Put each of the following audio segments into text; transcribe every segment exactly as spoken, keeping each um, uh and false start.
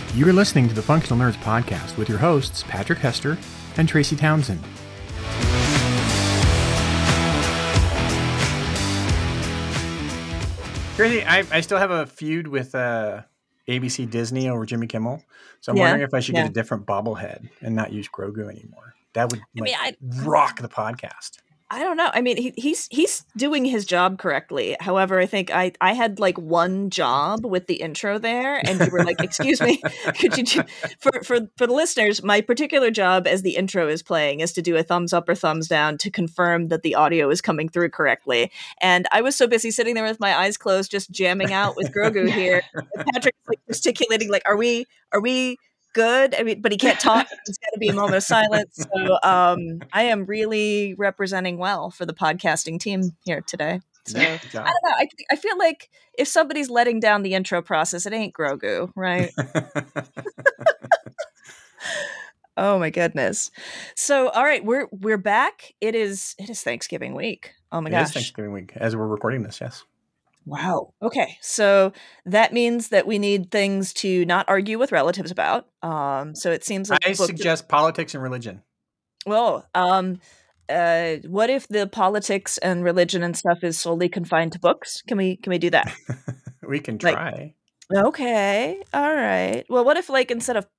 You are listening to the Functional Nerds Podcast with your hosts, Patrick Hester and Tracy Townsend. Tracy, I, I still have a feud with uh, A B C Disney over Jimmy Kimmel, so I'm Yeah, wondering if I should yeah. get a different bobblehead and not use Grogu anymore. That would I like, mean, I rock the podcast. I don't know. I mean, he, he's he's doing his job correctly. However, I think I, I had like one job with the intro there, and you were like, "Excuse me, could you do-" for for for the listeners? My particular job as the intro is playing is to do a thumbs up or thumbs down to confirm that the audio is coming through correctly. And I was so busy sitting there with my eyes closed, just jamming out with Grogu here. And Patrick's like gesticulating, like, "Are we? Are we?" Good. I mean, but he can't talk. It's got to be a moment of silence. So um, I am really representing well for the podcasting team here today. So Yeah, I don't know. I, I feel like if somebody's letting down the intro process, it ain't Grogu, right? Oh my goodness. So all right, we're we're back. It is it is Thanksgiving week. Oh my it gosh. is Thanksgiving week as we're recording this. Yes. Wow. Okay. So that means that we need things to not argue with relatives about. Um, so it seems like I the book- suggest politics and religion. Well, um, uh, what if the politics and religion and stuff is solely confined to books? Can we can we do that? We can Like- try. Okay. All right. Well, what if like instead of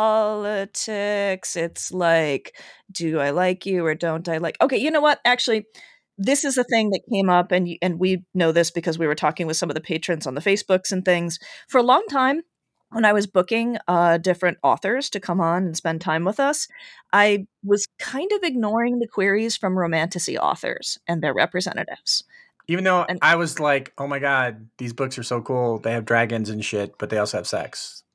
politics, it's like, do I like you or don't I like? Okay, you know what? Actually, this is a thing that came up, and you- and we know this because we were talking with some of the patrons on the Facebooks and things for a long time. When I was booking uh, different authors to come on and spend time with us, I was kind of ignoring the queries from romantasy authors and their representatives. Even though And- I was like, oh my God, these books are so cool. They have dragons and shit, but they also have sex.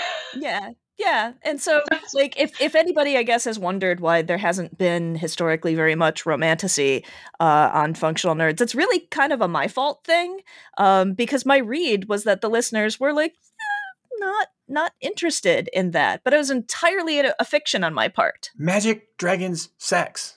Yeah. Yeah. And so like if, if anybody I guess has wondered why there hasn't been historically very much romantasy uh, on Functional Nerds, it's really kind of a my fault thing. Um, because my read was that the listeners were like eh, not not interested in that. But it was entirely a, a fiction on my part. Magic, dragons, sex.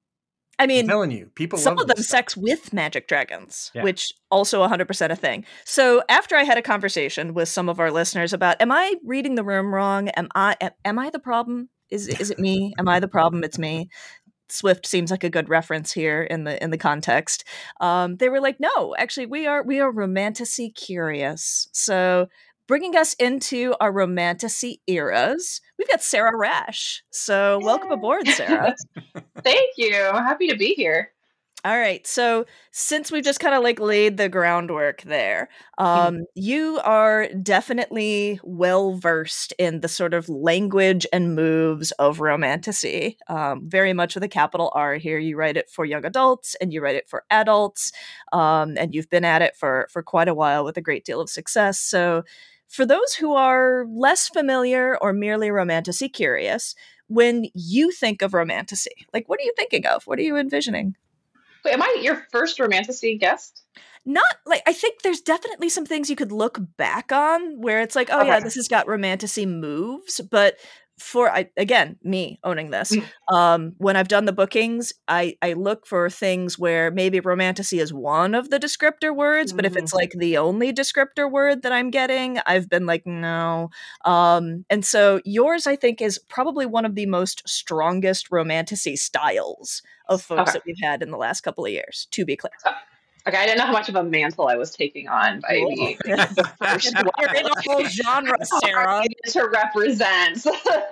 I I'm mean, telling you, people some love of them this stuff. sex with magic dragons, Yeah. which also one hundred percent a thing. So after I had a conversation with some of our listeners about, am I reading the room wrong? Am I am, am I the problem? Is is it me? Am I the problem? It's me. Swift seems like a good reference here in the in the context. Um, they were like, no, actually, we are we are romantasy curious. So bringing us into our romantasy eras, we've got Sarah Rash. So welcome aboard, Sarah. Thank you. I'm happy to be here. All right. So since we've just kind of like laid the groundwork there, um, you are definitely well versed in the sort of language and moves of romantasy. Um, very much with a capital R here. You write it for young adults and you write it for adults, um, and you've been at it for for quite a while with a great deal of success. So for those who are less familiar or merely romantasy curious, when you think of romantasy, like what are you thinking of? What are you envisioning? Wait, am I your first romantasy guest? Not like I think there's definitely some things you could look back on where it's like, oh yeah, Okay. this has got romantasy moves, but for I again, me owning this, um, when I've done the bookings, I I look for things where maybe romantasy is one of the descriptor words, but if it's like the only descriptor word that I'm getting, I've been like, no. Um, and so yours, I think, is probably one of the most strongest romantasy styles of folks Okay. that we've had in the last couple of years, to be clear. Okay, I didn't know how much of a mantle I was taking on by Whoa. being the first one You're in a whole genre, Sarah. to represent.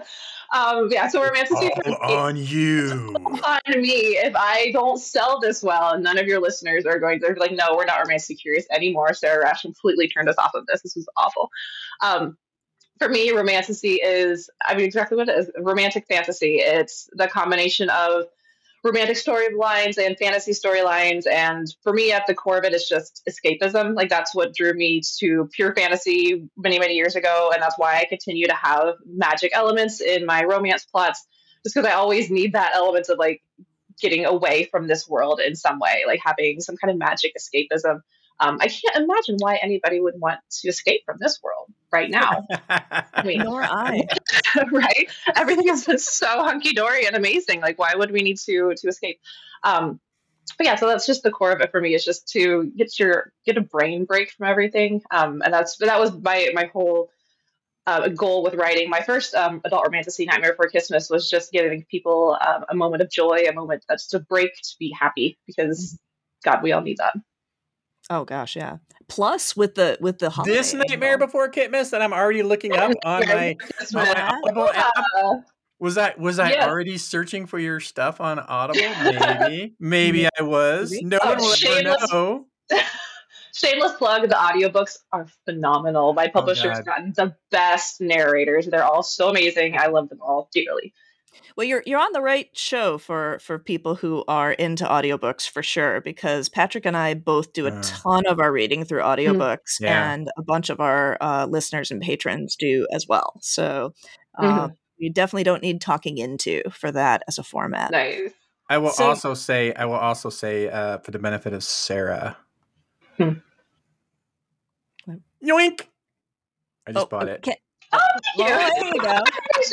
um, yeah, so romantasy for me, All on you. on me. If I don't sell this well, none of your listeners are going to be like, no, we're not romantically curious anymore. Sarah Rash completely turned us off of this. This was awful. Um, for me, romantasy is, I mean, exactly what it is. Romantic fantasy. It's the combination of romantic storylines and fantasy storylines. And for me, at the core of it, it's just escapism. Like that's what drew me to pure fantasy many, many years ago. And that's why I continue to have magic elements in my romance plots, just because I always need that element of like getting away from this world in some way, like having some kind of magic escapism. Um, I can't imagine why anybody would want to escape from this world right now. I mean, Nor I. right? Everything has been so hunky-dory and amazing. Like, why would we need to to escape? Um, but yeah, so that's just the core of it for me. Is just to get your get a brain break from everything. Um, and that's that was my my whole uh, a goal with writing my first um, adult romantasy, Nightmare Before Christmas, was just giving people um, a moment of joy, a moment that's a break to be happy, because God, we all need that. Oh gosh, yeah. Plus with the with the holiday This Nightmare angle. Before Christmas that I'm already looking up on my, on my Audible app. Uh, Was I was I Yes. already searching for your stuff on Audible? Maybe. Maybe I was. Maybe. No Oh, one will ever shameless. know. Shameless plug, the audiobooks are phenomenal. My publisher's God. gotten the best narrators. They're all so amazing. I love them all dearly. Well, you're you're on the right show for for people who are into audiobooks for sure, because Patrick and I both do a Uh, ton of our reading through audiobooks, Yeah. and a bunch of our uh, listeners and patrons do as well. So um, Mhm. you definitely don't need talking into for that as a format. Nice. I will So- also say I will also say uh, for the benefit of Sarah. Hmm. Yoink. I just Oh, bought it. okay. Oh, thank you. Well, there you go.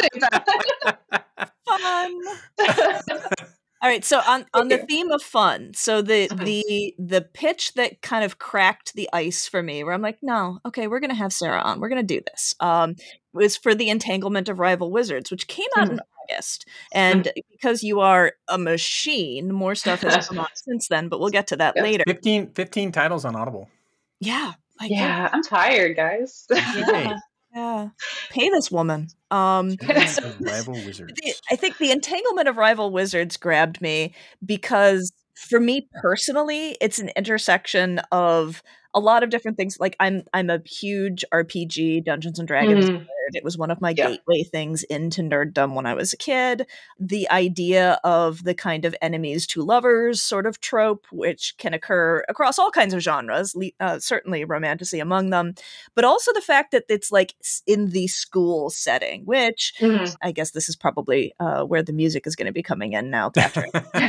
I appreciate Fun. that. All right, so on on the you. theme of fun, so the Mhm. the the pitch that kind of cracked the ice for me, where I'm like, no, okay, we're gonna have Sarah on, we're gonna do this. Um, was for the Entanglement of Rival Wizards, which came out in August, and because you are a machine, more stuff has come out since then, but we'll get to that Yes. later. fifteen, fifteen titles on Audible. Yeah, like, Yeah, I'm tired, guys. yeah, yeah. Pay this woman. Um, so Of Rival Wizards. the, I think the Entanglement of Rival Wizards grabbed me because, for me personally, it's an intersection of a lot of different things. Like I'm, I'm a huge R P G, Dungeons and Dragons Mhm. nerd. It was one of my Yeah. gateway things into nerddom when I was a kid. The idea of the kind of enemies to lovers sort of trope, which can occur across all kinds of genres, le- uh, certainly romantasy among them, but also the fact that it's like s- in the school setting, which Mhm. I guess this is probably uh, where the music is going to be coming in now, Patrick.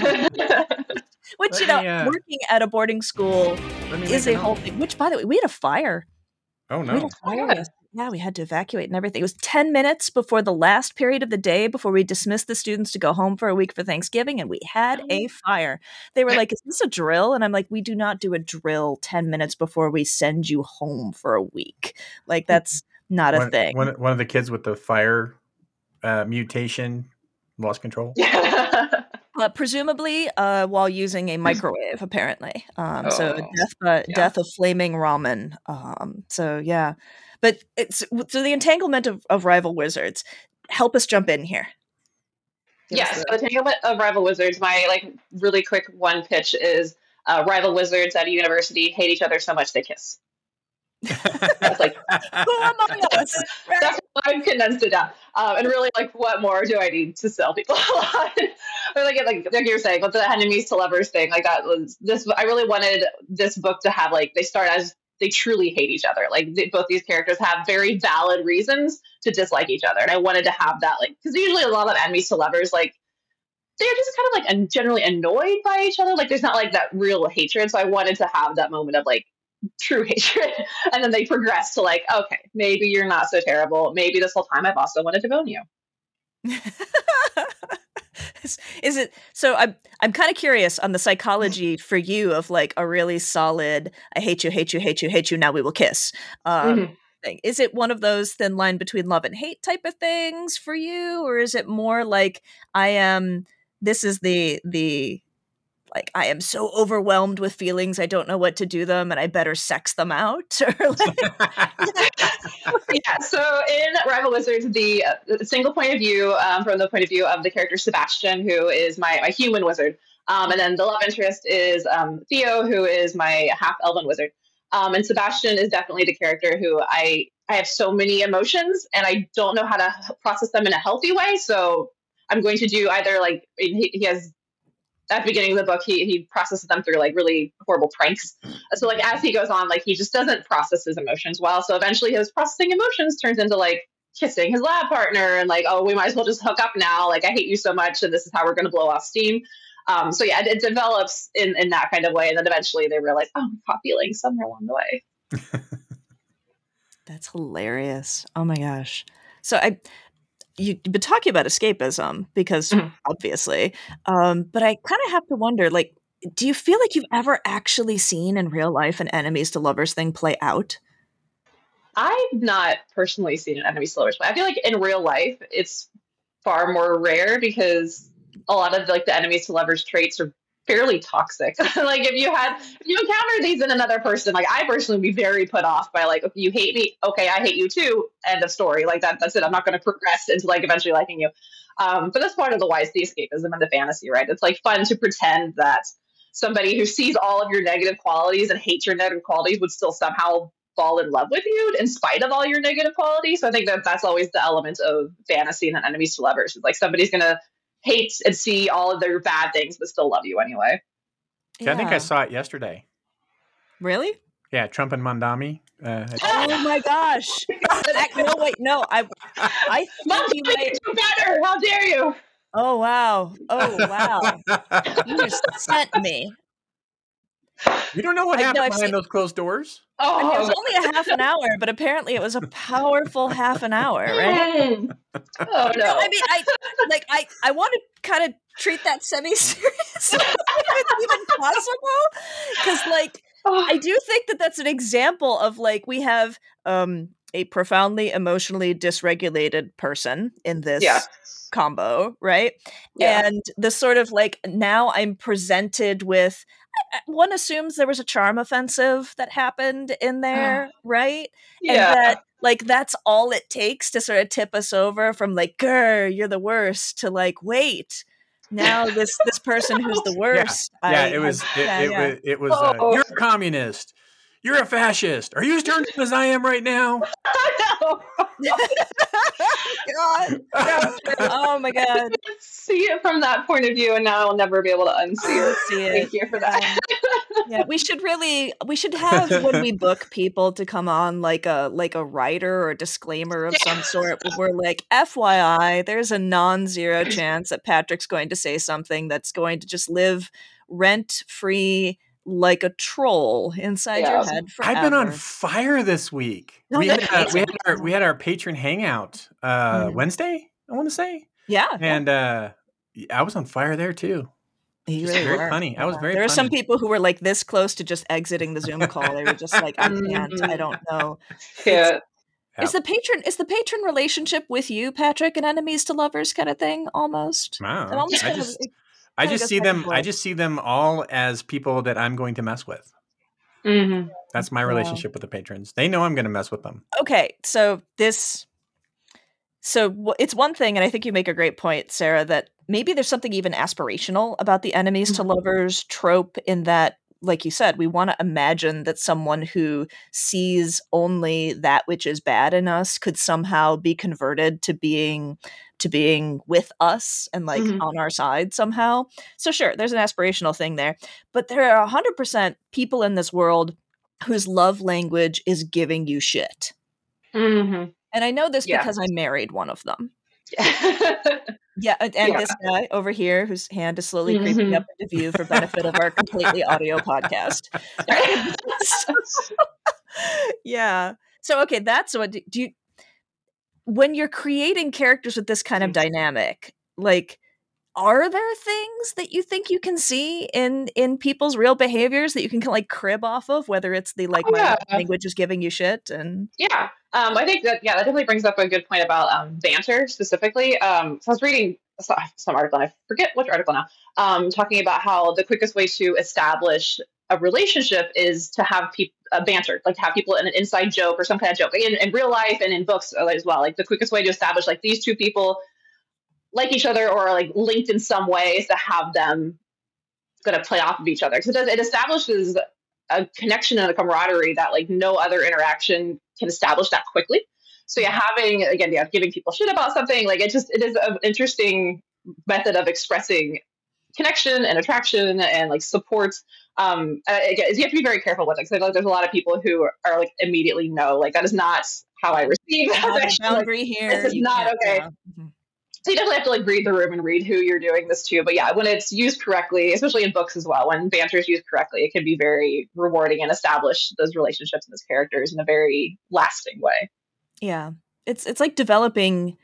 Which, Let you know, me, uh, working at a boarding school Let me is make a a whole note. thing. Which, by the way, we had a fire. Oh We had no. a fire. Oh, good. yesterday. Yeah, we had to evacuate and everything. It was ten minutes before the last period of the day before we dismissed the students to go home for a week for Thanksgiving, and we had a fire. They were like, "Is this a drill?" And I'm like, "We do not do a drill ten minutes before we send you home for a week. Like, that's not a One, thing." one, one of the kids with the fire uh, mutation lost control. Uh, presumably, uh, while using a microwave, apparently. Um, so Oh, death, uh, yeah. death of flaming ramen. Um, so yeah, but it's so the entanglement of, of rival wizards. Help us jump in here. Give us Yes, the- so the Entanglement of Rival Wizards, my like really quick one pitch is uh, rival wizards at a university hate each other so much they kiss. That's like Who among us? Right? that's how I've condensed it down. Um, and really, like, what more do I need to sell people on? Or like, like, like you were saying, with the enemies to lovers thing, like that was this. I really wanted this book to have like they start as they truly hate each other. Like they, both these characters have very valid reasons to dislike each other, and I wanted to have that, like, because usually a lot of enemies to lovers, like, they're just kind of like and generally annoyed by each other. Like there's not like that real hatred. So I wanted to have that moment of like true hatred. And then they progress to like, okay, maybe you're not so terrible. Maybe this whole time I've also wanted to bone you. is, is it so? I'm I'm kind of curious on the psychology for you of like a really solid "I hate you, hate you, hate you, hate you. Now we will kiss." Um, Mhm. thing. Is it one of those thin line between love and hate type of things for you, or is it more like I am? This is the the like I am so overwhelmed with feelings I don't know what to do them and I better sex them out. Or like, Yeah, so in Rival Wizards, the uh, single point of view, um, from the point of view of the character Sebastian, who is my, my human wizard. Um, and then the love interest is um, Theo, who is my half elven wizard. Um, and Sebastian is definitely the character who I, I have so many emotions and I don't know how to process them in a healthy way. So I'm going to do either like, he, he has at the beginning of the book, he he processes them through like really horrible pranks. So like as he goes on, like he just doesn't process his emotions well. So eventually his processing emotions turns into like kissing his lab partner and like, oh, we might as well just hook up now. Like I hate you so much and this is how we're going to blow off steam. Um, so yeah, it, it develops in, in that kind of way. And then eventually they realize, oh, we caught feelings somewhere along the way. that's hilarious. Oh my gosh. So I you, you've been talking about escapism because Mhm. obviously, um, but I kind of have to wonder, like, do you feel like you've ever actually seen in real life an enemies to lovers thing play out? I've not personally seen an enemies to lovers play. I feel like in real life, it's far more rare because a lot of like the enemies to lovers traits are fairly toxic. Like if you had if you encounter these in another person, like I personally would be very put off by like, if you hate me, okay, I hate you too. End of story. Like that that's it. I'm not gonna progress into like eventually liking you. Um, but that's part of the why it's the escapism and the fantasy, right? It's like fun to pretend that somebody who sees all of your negative qualities and hates your negative qualities would still somehow fall in love with you in spite of all your negative qualities. So I think that that's always the element of fantasy and enemies to lovers. It's like somebody's going to hate and see all of their bad things, but still love you anyway. Yeah. I think I saw it yesterday. Really? Yeah, Trump and Mandami. Uh, oh my gosh! No, wait, no. I, I Mom, you might do better. How dare you? Oh wow! Oh wow! You just sent me. You don't know what I happened know, behind seen... those closed doors? Oh, I mean, it was only a half an hour, but apparently it was a powerful half an hour, right? Oh no! no I mean, I like I I want to kind of treat that semi-serious, if it's even possible, because like. I do think that that's an example of like we have um, a profoundly emotionally dysregulated person in this yeah. combo, right? Yeah. And the sort of like now I'm presented with one assumes there was a charm offensive that happened in there, right? Yeah. And that like that's all it takes to sort of tip us over from like, grr, you're the worst to like, wait. Now this this person who's the worst. Yeah, yeah I it was have, it, yeah, it yeah. was it was. Uh, oh. You're a communist. You're a fascist. Are you as turned as I am right now? God. Oh my God. See it from that point of view, and now I'll never be able to unsee it. See it. Thank you for that. Yeah, we should really we should have when we book people to come on like a like a writer or a disclaimer of some sort. We're like, F Y I, there's a non-zero chance that Patrick's going to say something that's going to just live rent free like a troll inside Yeah. your head forever. I've been on fire this week. No, we, had, that- uh, we had our we had our patron hangout uh, Mhm. Wednesday, I want to say. Yeah. And uh, I was on fire there too. You Just really very were. funny. I was very There were funny. some people who were like this close to just exiting the Zoom call. They were just like, I can't, I don't know. Yeah. Is the patron is the patron relationship with you, Patrick, an enemies to lovers kind of thing almost? Wow. It almost I kind just of, it I kinda just goes see back and them I forth. just see them all as people that I'm going to mess with. Mm-hmm. That's my relationship with the patrons. They know I'm going to mess with them. Okay, so this so w- it's one thing, and I think you make a great point, Sarah, that maybe there's something even aspirational about the enemies to lovers trope in that, like you said, we want to imagine that someone who sees only that which is bad in us could somehow be converted to being to being with us and like Mhm. on our side somehow. So sure, there's an aspirational thing there, but there are one hundred percent people in this world whose love language is giving you shit. Mm-hmm. And I know this Yeah. because I married one of them. Yeah, and, and Yeah. this guy over here, whose hand is slowly creeping Mhm. up into view for benefit of our completely audio podcast. Yeah. So okay, that's what do you when you're creating characters with this kind of dynamic, like are there things that you think you can see in in people's real behaviors that you can like crib off of, whether it's the like Oh, my yeah. language is giving you shit and Yeah, um, I think that yeah, that definitely brings up a good point about um, banter specifically. Um, so I was reading some, some article, and I forget which article now, um, talking about how the quickest way to establish a relationship is to have people uh, banter, like to have people in an inside joke or some kind of joke in, in real life and in books as well. Like the quickest way to establish like these two people like each other or are like linked in some way is to have them going to play off of each other. Because it does, it establishes a connection and a camaraderie that like no other interaction can establish that quickly. So yeah, having again, yeah, giving people shit about something like it just it is an interesting method of expressing connection and attraction and like support. Um, uh, again, you have to be very careful with it because like, there's a lot of people who are, are like immediately no, like that is not how I receive I have a affection. boundary Like, here. this is you not can't- okay. yeah. Mhm. So you definitely have to like read the room and read who you're doing this to. But yeah, when it's used correctly, especially in books as well, when banter is used correctly, it can be very rewarding and establish those relationships and those characters in a very lasting way. Yeah. It's it's like developing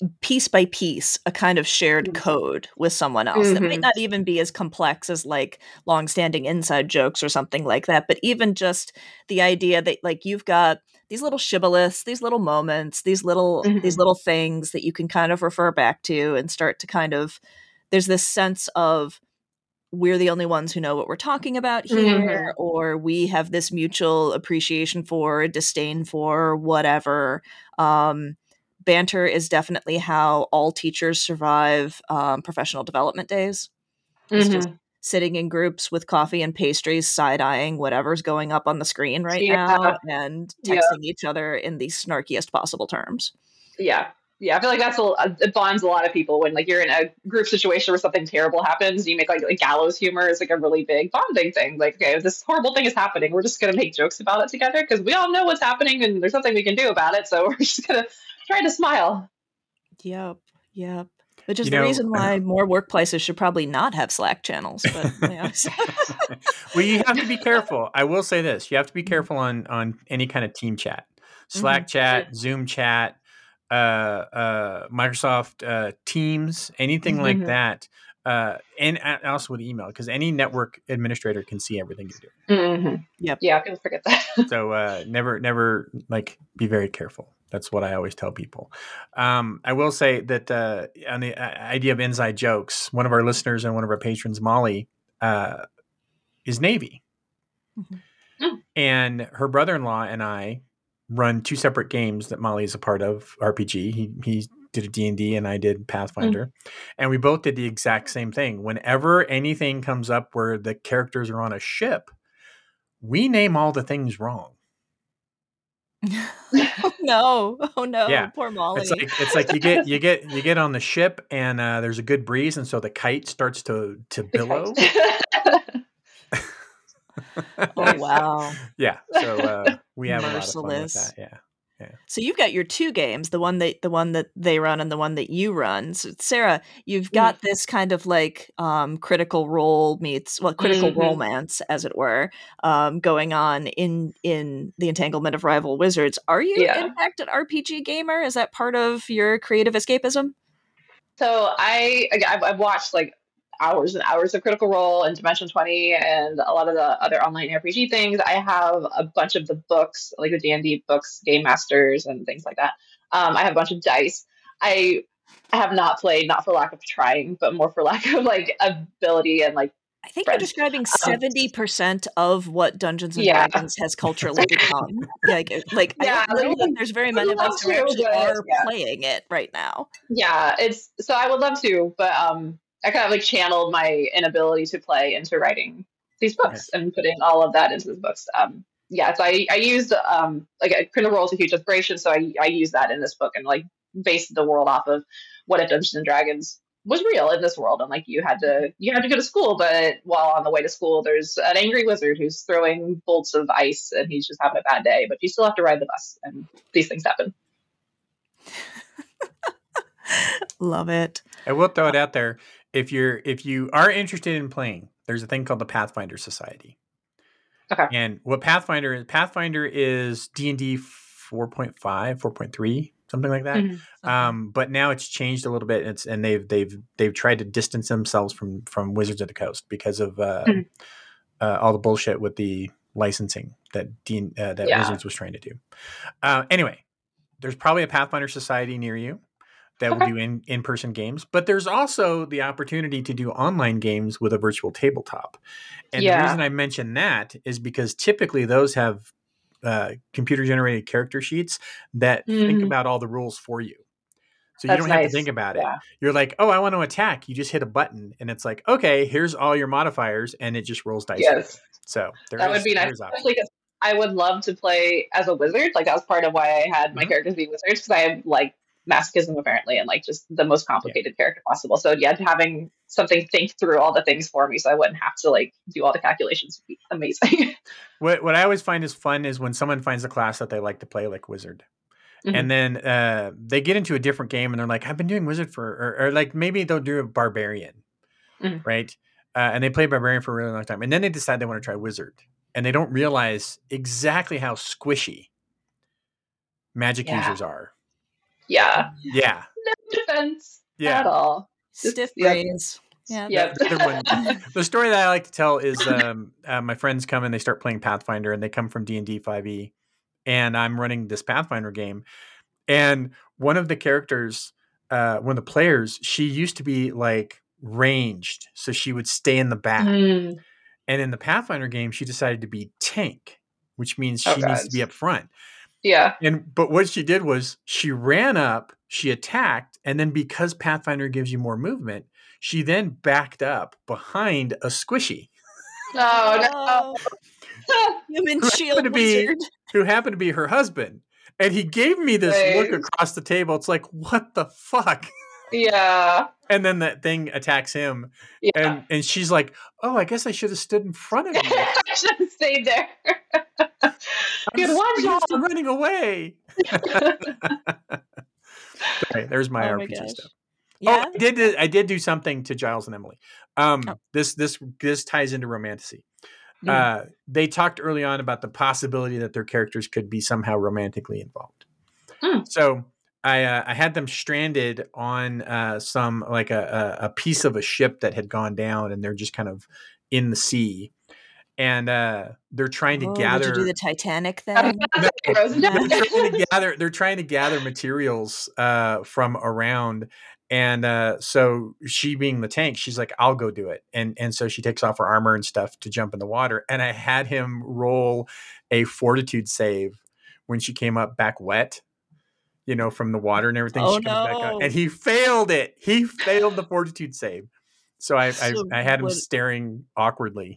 piece by piece a kind of shared Mhm. code with someone else that might Mhm. not even be as complex as like long-standing inside jokes or something like that, but even just the idea that like you've got these little shibboleths, these little moments, these little these Mhm. little things that you can kind of refer back to and start to kind of there's this sense of we're the only ones who know what we're talking about here, Mhm. or we have this mutual appreciation for, disdain for, whatever. Um, banter is definitely how all teachers survive um, professional development days. It's just Mhm. sitting in groups with coffee and pastries, side eyeing whatever's going up on the screen right now, Yeah. and Yeah. texting each other in the snarkiest possible terms. Yeah. Yeah. I feel like that's a, it bonds a lot of people when like you're in a group situation where something terrible happens. You make like, like gallows humor is like a really big bonding thing. Like, okay, this horrible thing is happening. We're just gonna make jokes about it together because we all know what's happening and there's nothing we can do about it. So we're just gonna try to smile. Yep. Yep. Which is You the know, reason why more workplaces should probably not have Slack channels. But yeah. well, you have to be careful. I will say this: you have to be careful on on any kind of team chat, Slack Mhm. chat, Zoom chat, uh, uh, Microsoft uh, Teams, anything like Mhm. that, uh, and a- also with email, because any network administrator can see everything you're doing. Mhm. Yep. Yeah, I can forget that. So uh, never, never like be very careful. That's what I always tell people. Um, I will say that uh, on the uh, idea of inside jokes, one of our listeners and one of our patrons, Molly, uh, is Navy. Mhm. Mm. And her brother-in-law and I run two separate games that Molly is a part of, R P G. He he did a D and D and I did Pathfinder. Mm. And we both did the exact same thing. Whenever anything comes up where the characters are on a ship, we name all the things wrong. Oh no. Oh Yeah. no. Poor It's Molly. like it's like you get you get you get on the ship and uh, there's a good breeze and so the kite starts to to The kite. billow. Oh Nice. wow. Yeah. So uh, we have a lot of fun with Merciless. that. Yeah. Yeah. So you've got your two games, the one that the one that they run and the one that you run. So Sarah, you've Mhm. got this kind of like um, critical role meets well, critical Mhm. romance, as it were, um, going on in in the entanglement of rival wizards. Are you in Yeah. fact an R P G gamer? Is that part of your creative escapism? So I again, I've, I've watched like hours and hours of Critical Role and Dimension twenty and a lot of the other online R P G things. I have a bunch of the books, like the D and D books, Game Masters and things like that. Um, I have a bunch of dice. I have not played, not for lack of trying, but more for lack of like ability and like I think you're friends. describing Um, seventy percent of what Dungeons and yeah, Dragons has culturally become. Yeah, like, uh, like I yeah. don't Like, know that I there's very would many of love us who to, actually but are yeah. playing it right now. Yeah, it's so I would love to, but um, I kind of like channeled my inability to play into writing these books Nice. and putting all of that into the books. Um, yeah, so I I used um like a Critical Role is a huge inspiration, so I I used that in this book and like based the world off of what if Dungeons and Dragons was real in this world and like you had to you had to go to school, but while on the way to school there's an angry wizard who's throwing bolts of ice and he's just having a bad day, but you still have to ride the bus and these things happen. Love it. I will throw it out there. If you're if you are interested in playing, there's a thing called the Pathfinder Society. Okay. And what Pathfinder is, Pathfinder is D and D four point five, four point three, something like that. Mhm. Um, but now it's changed a little bit. It's and they've they've they've tried to distance themselves from from Wizards of the Coast because of uh, Mhm. uh, all the bullshit with the licensing that D, uh, that Yeah. Wizards was trying to do. Uh, anyway, there's probably a Pathfinder Society near you that will Okay. do in in person games, but there's also the opportunity to do online games with a virtual tabletop. And the reason Yeah. I mention that is because typically those have uh, computer generated character sheets that think Mhm. about all the rules for you. So you That's don't have to nice. think about it. Yeah. You're like, oh, I want to attack. You just hit a button and it's like, okay, here's all your modifiers and it just rolls dice for you. Yes. So there That would is be nice, there is options. especially because I would love to play as a wizard. Like that was part of why I had my Mhm. characters be wizards because I have like masochism apparently and like just the most Yeah. complicated character possible. So yeah, having something think through all the things for me so I wouldn't have to like do all the calculations would be amazing. What what I always find is fun is when someone finds a class that they like to play, like wizard. And Mhm. then uh, they get into a different game and they're like, I've been doing wizard for, or, or like maybe they'll do a barbarian, Mhm. right? Uh, and they play barbarian for a really long time. And then they decide they want to try wizard. And they don't realize exactly how squishy magic Yeah. users are. Yeah. Yeah. No defense Yeah. at all. Stiff Just, yep. brains. Yeah. Yep. The other one, the story that I like to tell is um, uh, my friends come and they start playing Pathfinder, and they come from D and D five E, and I'm running this Pathfinder game, and one of the characters, uh, one of the players, she used to be like ranged, so she would stay in the back, Mm. and in the Pathfinder game, she decided to be tank, which means Oh, she needs God. to be up front. Yeah. And but what she did was she ran up, she attacked, and then because Pathfinder gives you more movement, she then backed up behind a squishy Oh, no. Human who shield happened to be wizard. who happened to be her husband. And he gave me this look Nice. across the table. It's like, what the fuck? Yeah. And then that thing attacks him. Yeah. And and she's like, oh, I guess I should have stood in front of you. I should have stayed there. Good I'm one so job. used to running away. Sorry, there's my Oh R my P G gosh. stuff. Yeah. Oh, I did I did do something to Giles and Emily. Um, Oh. this this this ties into romantasy. Mm. Uh, they talked early on about the possibility that their characters could be somehow romantically involved. Mm. So I uh, I had them stranded on uh, some like a, a a piece of a ship that had gone down, and they're just kind of in the sea, and uh, they're trying to Oh, gather. did you do the Titanic Um, thing? No, Frozen they're Death. trying to gather. They're trying to gather materials uh, from around, and uh, so she, being the tank, she's like, "I'll go do it," and and so she takes off her armor and stuff to jump in the water. And I had him roll a fortitude save when she came up back wet, you know, from the water and everything. Oh She comes back up, no. and he failed it. He failed the fortitude save. So I I, So I had him what- staring awkwardly.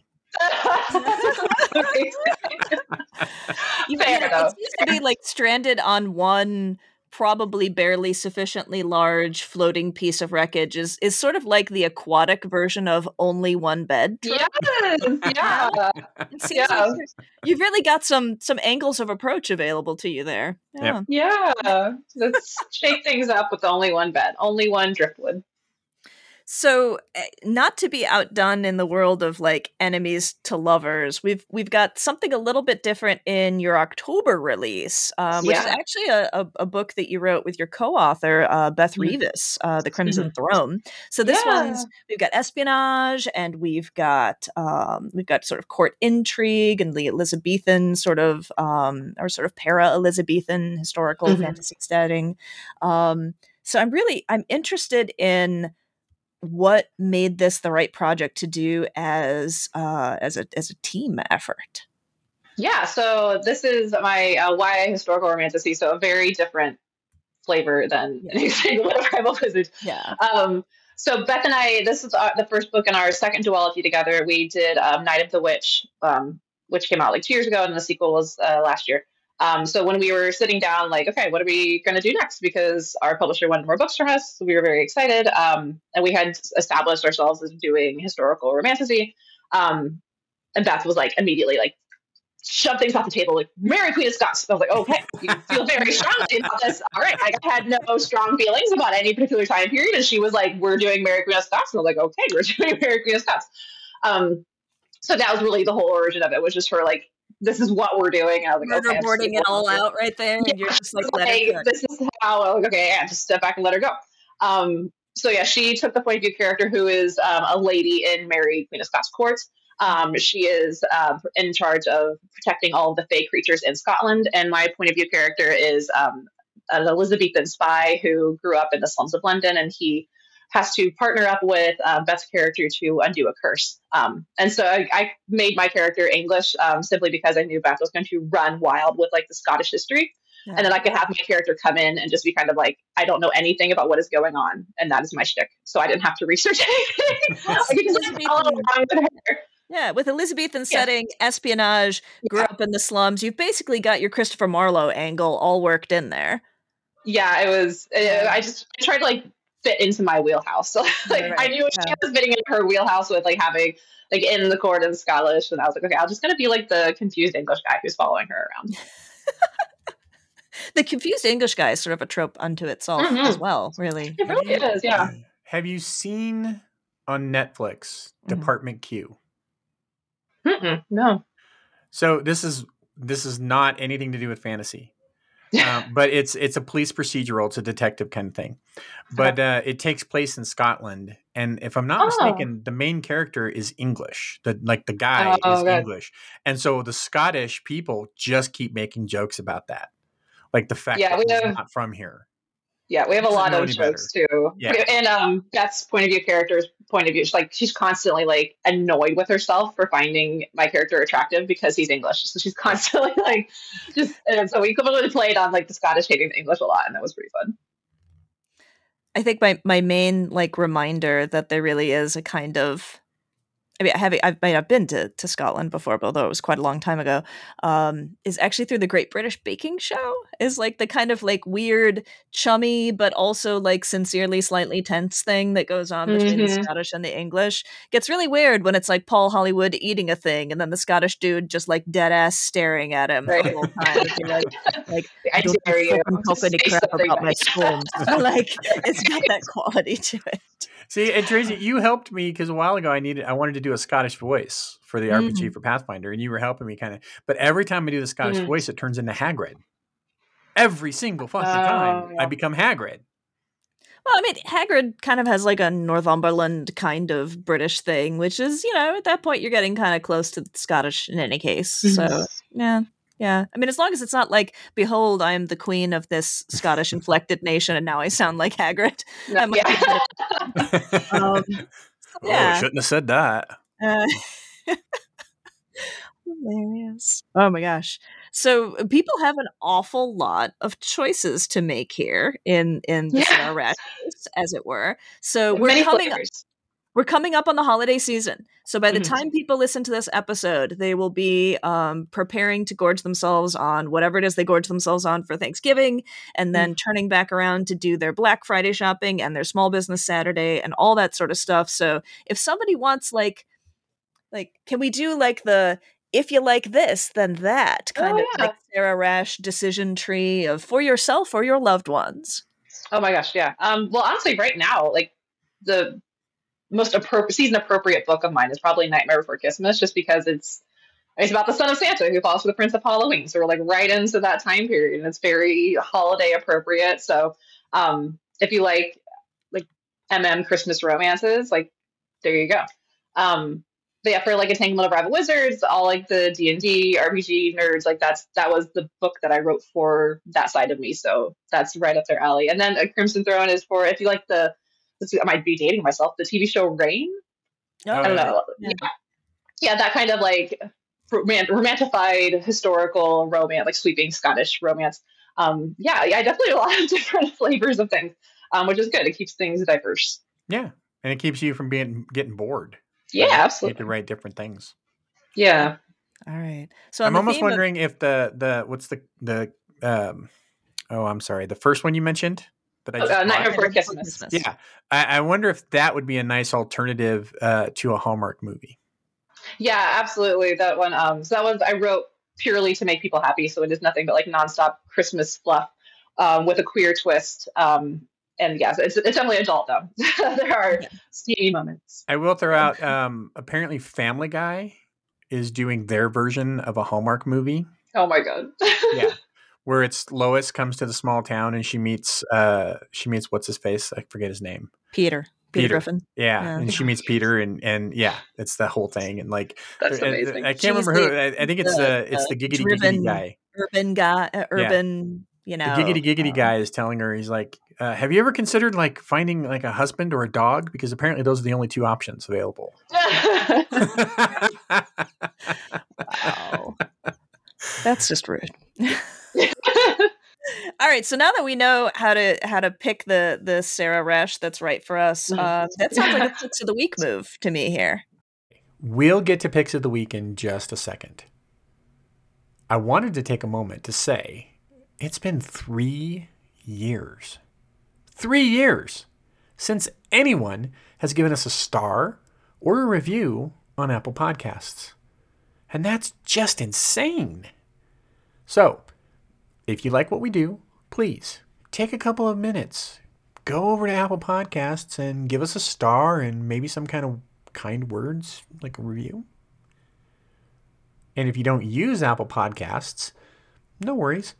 You- Fair yeah, enough. it seems to be like stranded on one probably barely sufficiently large floating piece of wreckage is is sort of like the aquatic version of only one bed. trope. Yes. Yeah. It seems Yeah. like there's- you've really got some some angles of approach available to you there. Yep. Yeah. Yeah. Let's shake things up with only one bed, only one driftwood. So, eh, not to be outdone in the world of like enemies to lovers, we've we've got something a little bit different in your October release, um, which is Yeah. actually a, a, a book that you wrote with your co-author uh, Beth Mm. Revis, uh, The Crimson Throne. So this Yeah. one's we've got espionage, and we've got um, we've got sort of court intrigue and the Elizabethan sort of um, or sort of para Elizabethan historical Mhm. fantasy setting. Um, so I'm really I'm interested in what made this the right project to do as uh, as a as a team effort. Yeah, so this is my uh, Y A historical romantasy, so a very different flavor than Yeah. anything with Primal Wizard. Yeah. Um, so Beth and I, this is our, the first book in our second duology together. We did um, Night of the Witch, um, which came out like two years ago, and the sequel was uh, last year. Um, so when we were sitting down, like, okay, what are we going to do next? Because our publisher wanted more books from us, so we were very excited. Um, and we had established ourselves as doing historical romantasy. Um, and Beth was like immediately like, shove things off the table, like Mary Queen of Scots. I was like, okay, you feel very strongly about this. All right. I had no strong feelings about any particular time period. And she was like, we're doing Mary Queen of Scots. And I was like, okay, we're doing Mary Queen of Scots. Um, so that was really the whole origin of it, was just her like, this is what we're doing. And I was like, Murder okay, I'm just boarding it gonna- all out right there, and Yeah, you're just like, It's let like, it cook. this is how, I was like, okay, yeah, just step back and let her go. Um, so yeah, she took the point of view character who is um, a lady in Mary Queen of Scots court. Um, she is uh, in charge of protecting all of the fey creatures in Scotland, and my point of view character is um, an Elizabethan spy who grew up in the slums of London, and he has to partner up with uh, Beth's character to undo a curse. Um, and so I, I made my character English um, simply because I knew Beth was going to run wild with like the Scottish history. Yeah. And then I could have my character come in and just be kind of like, I don't know anything about what is going on. And that is my shtick. So I didn't have to research anything. I could just like follow along with her. Yeah, with Elizabethan Yeah. setting, espionage, grew Yeah. up in the slums. You've basically got your Christopher Marlowe angle all worked in there. Yeah, it was, uh, I just I tried to like fit into my wheelhouse. So like Right, I knew yeah. she was fitting in her wheelhouse with like having like in the court and Scottish. And I was like, okay, I'm just going to be like the confused English guy who's following her around. The confused English guy is sort of a trope unto itself Mhm. as well, really. It really is, yeah. Have you seen on Netflix Mhm. Department Q? Mm-mm, no. So this is this is not anything to do with fantasy. Um, but it's it's a police procedural. It's a detective kind of thing. But uh, it takes place in Scotland, and if I'm not Oh, mistaken, the main character is English. The like the guy is oh, good. English, and so the Scottish people just keep making jokes about that, like the fact Yeah, that we he's have not from here. yeah, we have a Doesn't lot know of any jokes better. too. Yeah. And um, Beth's point of view character's point of view, she's like she's constantly like annoyed with herself for finding my character attractive because he's English. So she's constantly like just and so we completely played on like the Scottish hating the English a lot, and that was pretty fun. I think my my main like reminder that there really is a kind of, I mean, I have, I've, I've been to, to Scotland before, but although it was quite a long time ago, um, is actually through the Great British Baking Show. Is like the kind of like weird, chummy, but also like sincerely slightly tense thing that goes on between the Mhm. Scottish and the English. Gets really weird when it's like Paul Hollywood eating a thing, and then the Scottish dude just like dead ass staring at him Right. the whole time. It'd be like, like I don't dare you you fucking to talk any say crap something about my nice. scones. Like it's got that quality to it. See, and Tracy, you helped me because a while ago I needed I wanted to do a Scottish voice for the R P G Mhm. for Pathfinder, and you were helping me kind of. But every time I do the Scottish Mm. voice, it turns into Hagrid. Every single fucking Oh, time, I yeah. become Hagrid. Well, I mean, Hagrid kind of has like a Northumberland kind of British thing, which is, you know, at that point you're getting kind of close to the Scottish in any case. So, Mhm. yeah, yeah. I mean, as long as it's not like, behold, I am the queen of this Scottish inflected nation, and now I sound like Hagrid. No, I might be yeah. good. Um, so, Oh, I yeah. shouldn't have said that. Uh, hilarious. Oh my gosh. So uh, people have an awful lot of choices to make here in in the Sarah Yeah. Rash case, as it were. So we're Many coming flavors. we're coming up on the holiday season. So by the Mhm. time people listen to this episode, they will be um, preparing to gorge themselves on whatever it is they gorge themselves on for Thanksgiving, and then turning back around to do their Black Friday shopping and their Small Business Saturday and all that sort of stuff. So if somebody wants like like can we do like the if you like this, then that kind Oh of like yeah. Sarah Rash decision tree of for yourself or your loved ones? Oh my gosh, yeah. Um, well, honestly, right now, like the most appropriate season appropriate book of mine is probably Nightmare Before Christmas, just because it's it's about the son of Santa who falls for the Prince of Halloween. So we're like right into that time period, and it's very holiday appropriate. So um, if you like like M M Christmas romances, like there you go. Um, but yeah, for like Entanglement of Rival Wizards, all like the D and D, R P G nerds, like that's that was the book that I wrote for that side of me. So that's right up their alley. And then A Crimson Throne is for if you like the, let's see, I might be dating myself, the T V show Rain. Oh, I don't yeah. know. Yeah. Yeah, yeah, that kind of like roman- romantified historical romance, like sweeping Scottish romance. Um, yeah, yeah, definitely a lot of different flavors of things, um, which is good. It keeps things diverse. Yeah, and it keeps you from being getting bored. Yeah, right? You get to absolutely. write different things. Yeah. All right. So on I'm the almost theme of wondering if the the what's the the um oh I'm sorry the first one you mentioned that I Uh, just Nightmare bought. Before Nightmare Before Christmas. Christmas. Yeah, I, I wonder if that would be a nice alternative uh, to a Hallmark movie. Yeah, absolutely. That one. Um, so that was I wrote purely to make people happy. So it is nothing but like nonstop Christmas fluff um, with a queer twist. Um, and yes, it's it's definitely adult though. There are Yeah. steamy moments. I will throw out. Um, apparently, Family Guy is doing their version of a Hallmark movie. Oh my god. Yeah, where it's Lois comes to the small town and she meets uh she meets what's his face, I forget his name. Peter. Peter, Peter. Griffin. Yeah, Yeah. and she meets Peter, and and yeah, it's the whole thing, and like That's uh, uh, amazing. I can't She's remember who. the, I, I think it's the, the it's the the giggity giggity driven guy. urban guy, uh, Yeah. urban, you The know. giggity giggity um, guy is telling her, he's like, uh, "Have you ever considered like finding like a husband or a dog? Because apparently those are the only two options available." Wow. That's just rude. All right, so now that we know how to how to pick the the Sarah Rash that's right for us, Mhm. uh, that sounds like a picks of the week move to me here. We'll get to picks of the week in just a second. I wanted to take a moment to say it's been three years. Three years since anyone has given us a star or a review on Apple Podcasts. And that's just insane. So, if you like what we do, please take a couple of minutes, go over to Apple Podcasts and give us a star and maybe some kind of kind words, like a review. And if you don't use Apple Podcasts, no worries.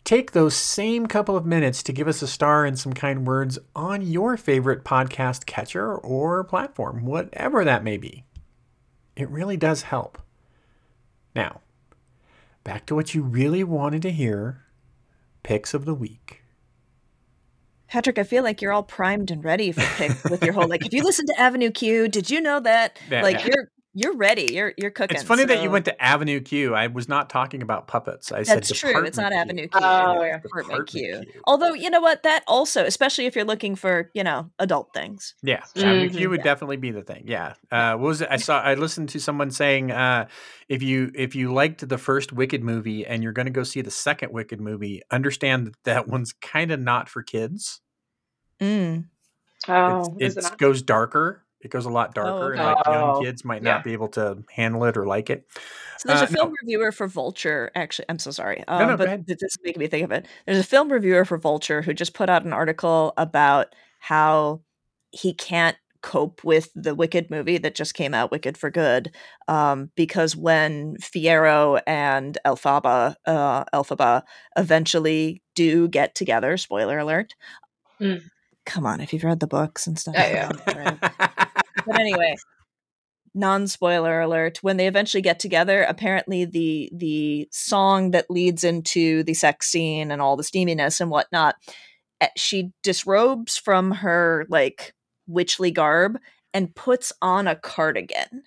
take those same couple of minutes to give us a star and some kind words on your favorite podcast catcher or platform, whatever that may be. It really does help. Now, back to what you really wanted to hear, picks of the week. Patrick, I feel like you're all primed and ready for picks with your whole, like, if you listen to Avenue Q, did you know that? Yeah, like, yeah. you're you're ready. You're you're cooking. It's funny so. that you went to Avenue Q. I was not talking about puppets. I That's said true. It's not Department Avenue Q. Q. Oh, it's yeah. Department Q. Department Q. Although, you know what? That also, especially if you're looking for, you know, adult things. Yeah, Mhm. Avenue Q would Yeah. definitely be the thing. Yeah. Uh, what was it? I saw. I listened to someone saying, uh, if you if you liked the first Wicked movie and you're going to go see the second Wicked movie, understand that that one's kind of not for kids. Mm. Oh, It's, is it it not? goes darker. It goes a lot darker, okay. and like young Oh, kids might yeah. not be able to handle it or like it. So there's Uh, a film no. reviewer for Vulture. Actually, I'm so sorry. No, Um, no, go but ahead. th- this is making me think of it. There's a film reviewer for Vulture who just put out an article about how he can't cope with the Wicked movie that just came out, Wicked for Good, um, because when Fiyero and Elphaba, uh, Elphaba eventually do get together, spoiler alert. Mm. Come on, if you've read the books and stuff. Yeah, yeah. you know, right? But anyway, non-spoiler alert, when they eventually get together, apparently the the song that leads into the sex scene and all the steaminess and whatnot, eh, she disrobes from her like witchly garb and puts on a cardigan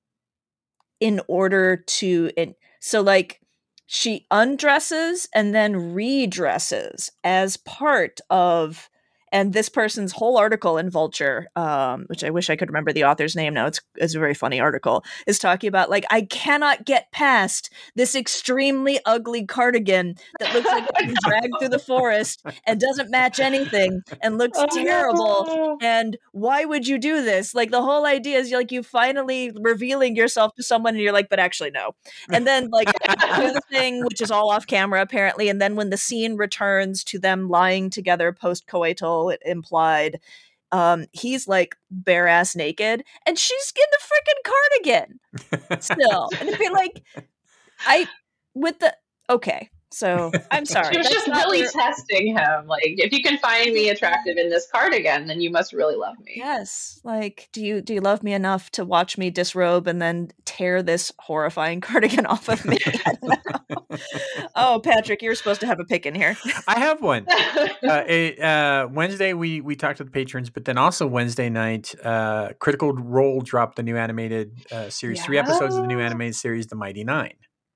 in order to it, so like she undresses and then redresses as part of, and this person's whole article in Vulture, um, which I wish I could remember the author's name now, it's, it's a very funny article, is talking about, like, I cannot get past this extremely ugly cardigan that looks like it's been dragged through the forest and doesn't match anything and looks Oh, terrible. no. And why would you do this? Like, the whole idea is, like, you finally revealing yourself to someone and you're like, but actually no. And then, like, do the thing, which is all off camera apparently, and then when the scene returns to them lying together post-coital, it implied, um, he's like bare ass naked and she's in the freaking cardigan still. And it'd be like, I, with the, okay. So I'm sorry. She was That's just not really where- testing him. Like, if you can find me attractive in this cardigan, then you must really love me. Yes. Like, do you do you love me enough to watch me disrobe and then tear this horrifying cardigan off of me? I don't know. Oh, Patrick, you're supposed to have a pick in here. I have one. Uh, it, uh, Wednesday we we talked to the patrons, but then also Wednesday night, uh, Critical Role dropped the new animated uh, series, three episodes of the new Yeah. animated series, The Mighty Nine.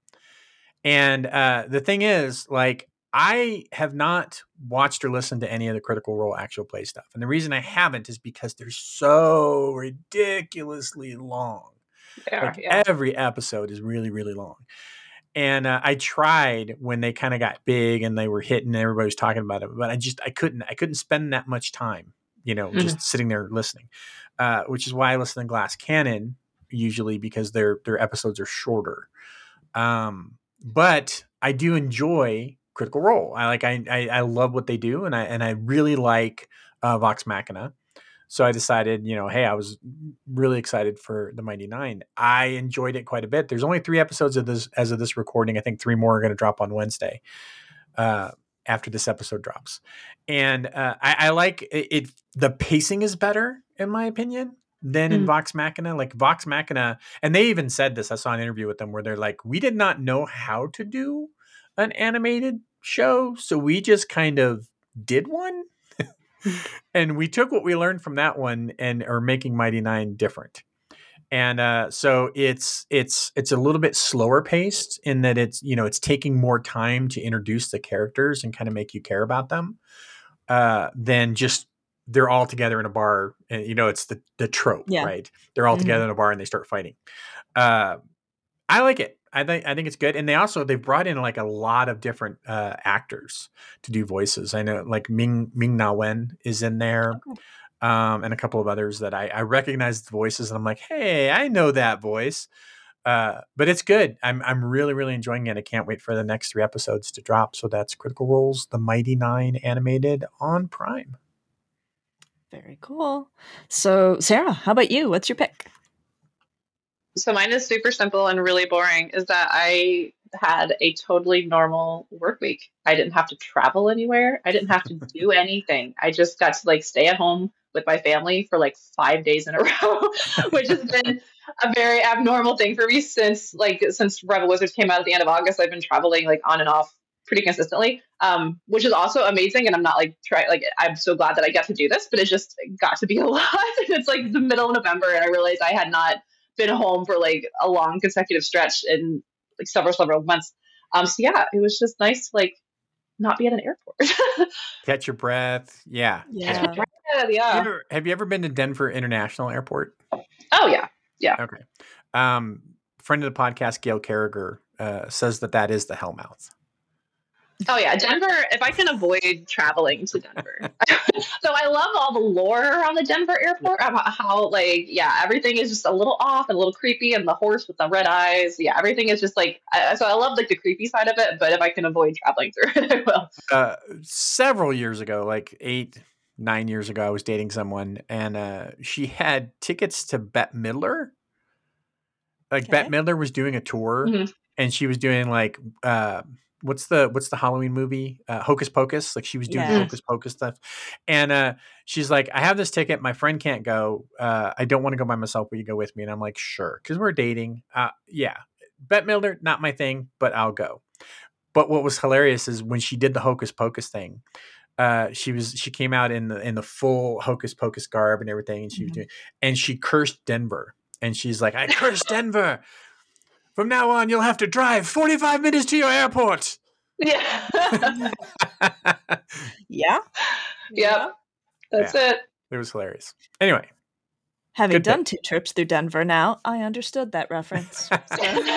And uh, the thing is, like, I have not watched or listened to any of the Critical Role actual play stuff, and the reason I haven't is because they're so ridiculously long. They are, Like yeah. every episode is really, really long. And uh, I tried when they kind of got big and they were hitting, everybody was talking about it, but I just I couldn't I couldn't spend that much time, you know, just sitting there listening. Uh, which is why I listen to Glass Cannon usually, because their their episodes are shorter. Um, but I do enjoy Critical Role. I like I, I I love what they do, and I and I really like uh, Vox Machina. So I decided, you know, hey, I was really excited for the Mighty Nine. I enjoyed it quite a bit. There's only three episodes of this as of this recording. I think three more are going to drop on Wednesday uh, after this episode drops. And uh, I, I like it, it. The pacing is better, in my opinion, than in Mm. Vox Machina. Like Vox Machina, and they even said this. I saw an interview with them where they're like, we did not know how to do an animated show, so we just kind of did one. And we took what we learned from that one and are making Mighty Nine different. And uh, so it's it's it's a little bit slower paced in that it's, you know, it's taking more time to introduce the characters and kind of make you care about them uh, than just they're all together in a bar. And, you know, it's the the trope, Yeah. right? They're all Mhm. together in a bar and they start fighting. Uh, I like it. I think I think it's good, and they also they've brought in like a lot of different uh, actors to do voices. I know like Ming Ming Na Wen is in there, Okay. um, and a couple of others that I, I recognize the voices, and I'm like, hey, I know that voice. Uh, but it's good. I'm I'm really really enjoying it. I can't wait for the next three episodes to drop. So that's Critical Role's The Mighty Nine animated on Prime. Very cool. So, Sarah, how about you? What's your pick? So mine is super simple and really boring. Is that I had a totally normal work week. I didn't have to travel anywhere. I didn't have to do anything. I just got to like stay at home with my family for like five days in a row, which has been a very abnormal thing for me since like since Rebel Wizards came out at the end of August. I've been traveling like on and off pretty consistently, um, which is also amazing. And I'm not like try like I'm so glad that I got to do this, but it just got to be a lot. It's like the middle of November, and I realized I had not been home for like a long consecutive stretch in like several several months. Um, so yeah, it was just nice to like not be at an airport. Catch your breath. Yeah. Yeah. yeah, yeah. Have you, ever, have you ever been to Denver International Airport? Oh yeah, yeah. Okay. Um, friend of the podcast, Gail Carriger, uh, says that that is the Hellmouth. Oh yeah, Denver. If I can avoid traveling to Denver, so I love all the lore around the Denver airport about how like yeah, everything is just a little off and a little creepy, and the horse with the red eyes. Yeah, everything is just like uh, so. I love like the creepy side of it, but if I can avoid traveling through it, I will. Uh, several years ago, like eight, nine years ago, I was dating someone, and uh, she had tickets to Bette Midler. Like Okay. Bette Midler was doing a tour, Mhm. and she was doing like. Uh, What's the what's the Halloween movie? Uh, Hocus Pocus. Like she was doing Yeah. Hocus Pocus stuff, and uh, she's like, "I have this ticket. My friend can't go. Uh, I don't want to go by myself. Will you go with me?" And I'm like, "Sure," because we're dating. Uh, yeah, Bette Midler, not my thing, but I'll go. But what was hilarious is when she did the Hocus Pocus thing. Uh, she was she came out in the in the full Hocus Pocus garb and everything, and she was Mhm. doing, and she cursed Denver, and she's like, "I cursed Denver. From now on, you'll have to drive forty-five minutes to your airport." Yeah. Yeah. Yep. That's it. It was hilarious. Anyway, Having Good done pick. two trips through Denver now, I understood that reference. So-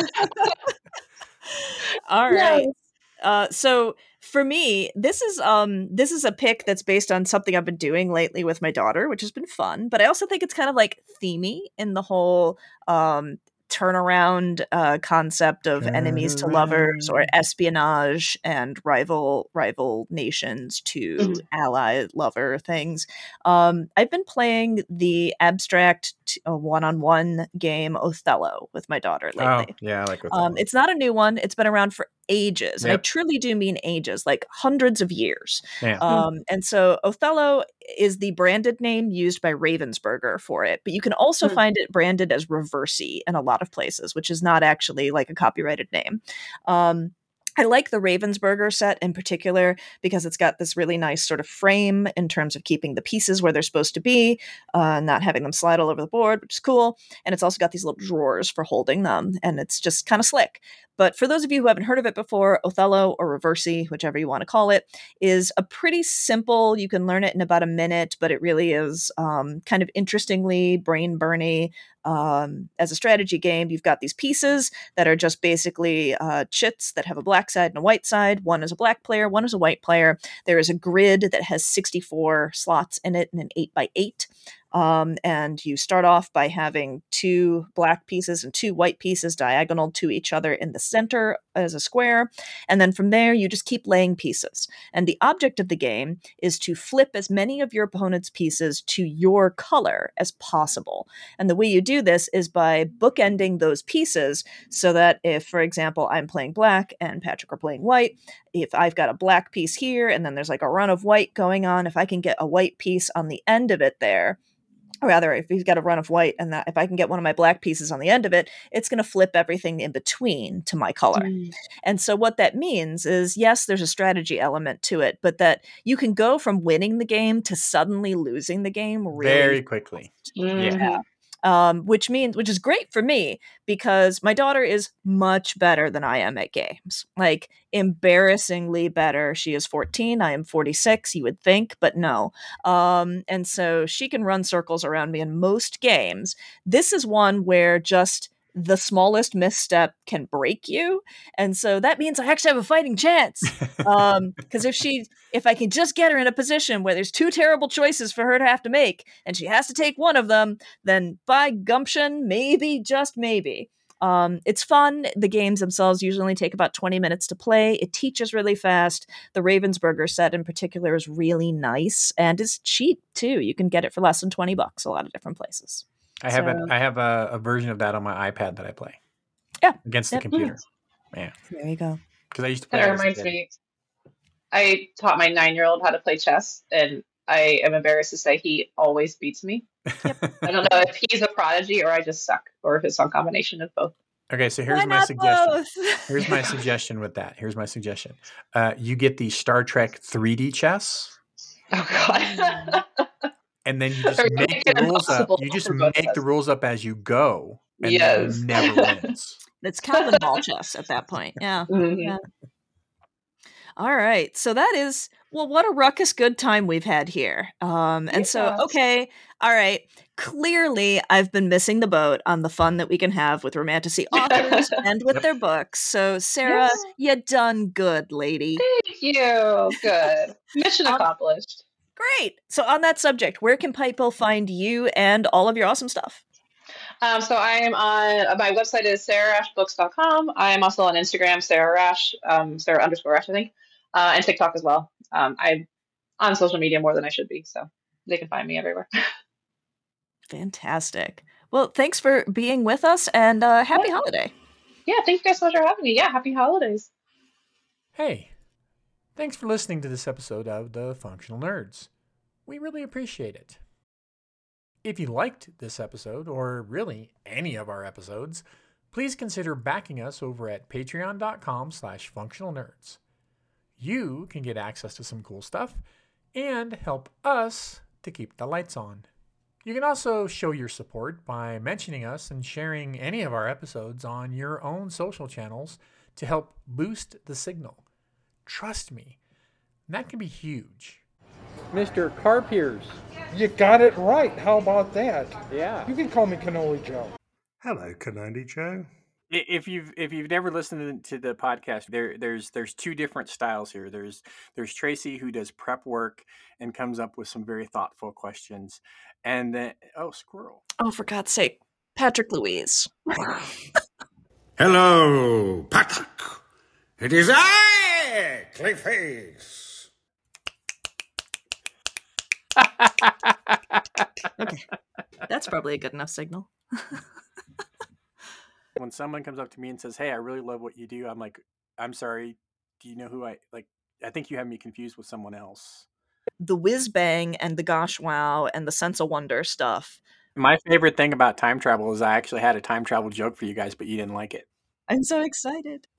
All right. Uh, so for me, this is um this is a pick that's based on something I've been doing lately with my daughter, which has been fun. But I also think it's kind of like themey in the whole um turnaround uh concept of enemies to lovers or Turnaround. espionage and rival rival nations to Mhm. ally lover things. Um I've been playing the abstract t- uh, one-on-one game Othello with my daughter Oh, lately. yeah, I like what Um, it's not a new one. It's been around for ages. And I Yep. truly do mean ages, like hundreds of years. Yeah. Um, and so Othello is the branded name used by Ravensburger for it, but you can also Hmm. find it branded as Reversi in a lot of places, which is not actually like a copyrighted name. Um, I like the Ravensburger set in particular because it's got this really nice sort of frame in terms of keeping the pieces where they're supposed to be, uh, not having them slide all over the board, which is cool. And it's also got these little drawers for holding them, and it's just kind of slick. But for those of you who haven't heard of it before, Othello or Reversi, whichever you want to call it, is a pretty simple, you can learn it in about a minute, but it really is um, kind of interestingly brain burny. Um, as a strategy game, you've got these pieces that are just basically uh, chits that have a black side and a white side. One is a black player, one is a white player. There is a grid that has sixty-four slots in it and an eight by eight. Um, and you start off by having two black pieces and two white pieces diagonal to each other in the center as a square. And then from there, you just keep laying pieces. And the object of the game is to flip as many of your opponent's pieces to your color as possible. And the way you do this is by bookending those pieces so that if, for example, I'm playing black and Patrick are playing white, if I've got a black piece here and then there's like a run of white going on, if I can get a white piece on the end of it there, or rather, if he's got a run of white and that if I can get one of my black pieces on the end of it, it's going to flip everything in between to my color. Mm. And so what that means is, yes, there's a strategy element to it, but that you can go from winning the game to suddenly losing the game really Very quickly. Mhm. yeah. Um, which means, which is great for me because my daughter is much better than I am at games. Like embarrassingly better. She is fourteen. I am forty-six. You would think, but no. Um, and so she can run circles around me in most games. This is one where just the smallest misstep can break you, and so that means I actually have a fighting chance. Um, because if she, if I can just get her in a position where there's two terrible choices for her to have to make, and she has to take one of them, then by gumption, maybe, just maybe. Um, it's fun. The games themselves usually only take about twenty minutes to play. It teaches really fast. The Ravensburger set in particular is really nice and is cheap too. You can get it for less than twenty bucks a lot of different places. I have So- an, I have a, a version of that on my iPad that I play. Yeah. Against Yep. the computer. Yeah. There you go. Because I used to play. That that as a reminds kid. me, I taught my nine-year-old how to play chess, and I am embarrassed to say he always beats me. Yep. I don't know if he's a prodigy or I just suck, or if it's some combination of both. Okay, so here's Why my not suggestion. both? Here's my suggestion with that. Here's my suggestion. Uh, you get the Star Trek three D chess, Oh God! and then you just Or make make the it rules up. impossible You just for both of make the us. rules up as you go, and Yes. then never wins. It's Calvin ball chess at that point. Yeah. Mhm. Yeah. All right. So that is, well, what a ruckus good time we've had here. Um, and so, Yes. okay. All right. Clearly, I've been missing the boat on the fun that we can have with Romantasy authors and with Yep. their books. So, Sarah, Yeah. you done good, lady. Thank you. Good. Mission Um, accomplished. Great. So, on that subject, where can people find you and all of your awesome stuff? Um, so I am on, my website is sarah rash books dot com. I am also on Instagram, Sarah Rash, um, Sarah underscore Rash, I think, uh, and TikTok as well. Um, I'm on social media more than I should be, so they can find me everywhere. Fantastic. Well, thanks for being with us, and uh, happy Yeah. holiday. Yeah, thank you guys so much for having me. Yeah, happy holidays. Hey, thanks for listening to this episode of The Functional Nerds. We really appreciate it. If you liked this episode, or really any of our episodes, please consider backing us over at patreon.com slash functional nerds. You can get access to some cool stuff and help us to keep the lights on. You can also show your support by mentioning us and sharing any of our episodes on your own social channels to help boost the signal. Trust me, that can be huge. Mister Carpiers. You got it right. How about that? Yeah. You can call me Cannoli Joe. Hello, Cannoli Joe. If you've if you've never listened to the podcast, there there's there's two different styles here. There's there's Tracy, who does prep work and comes up with some very thoughtful questions, and then oh squirrel. Oh, for God's sake, Patrick Louise. Hello, Patrick. It is I, Clayface. Okay, that's probably a good enough signal. When someone comes up to me and says, "Hey, I really love what you do," I'm like, "I'm sorry, do you know who I like? I think you have me confused with someone else." The whiz bang and the gosh wow and the sense of wonder stuff. My favorite thing about time travel is I actually had a time travel joke for you guys, but you didn't like it. I'm so excited.